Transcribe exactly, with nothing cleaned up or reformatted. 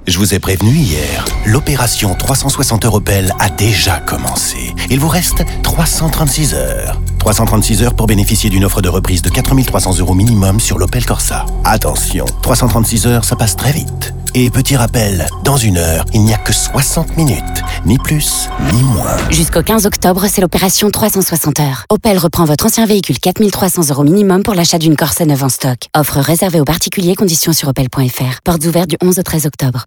Je vous ai prévenu hier, l'opération trois cent soixante heures Opel a déjà commencé. Il vous reste trois cent trente-six heures. trois cent trente-six heures pour bénéficier d'une offre de reprise de quatre mille trois cents euros minimum sur l'Opel Corsa. Attention, trois cent trente-six heures, ça passe très vite. Et petit rappel, dans une heure, il n'y a que soixante minutes. Ni plus, ni moins. Jusqu'au quinze octobre, c'est l'opération trois cent soixante heures. Opel reprend votre ancien véhicule quatre mille trois cents euros minimum pour l'achat d'une Corsa neuve en stock. Offre réservée aux particuliers, conditions sur opel point f r. Portes ouvertes du onze au treize octobre.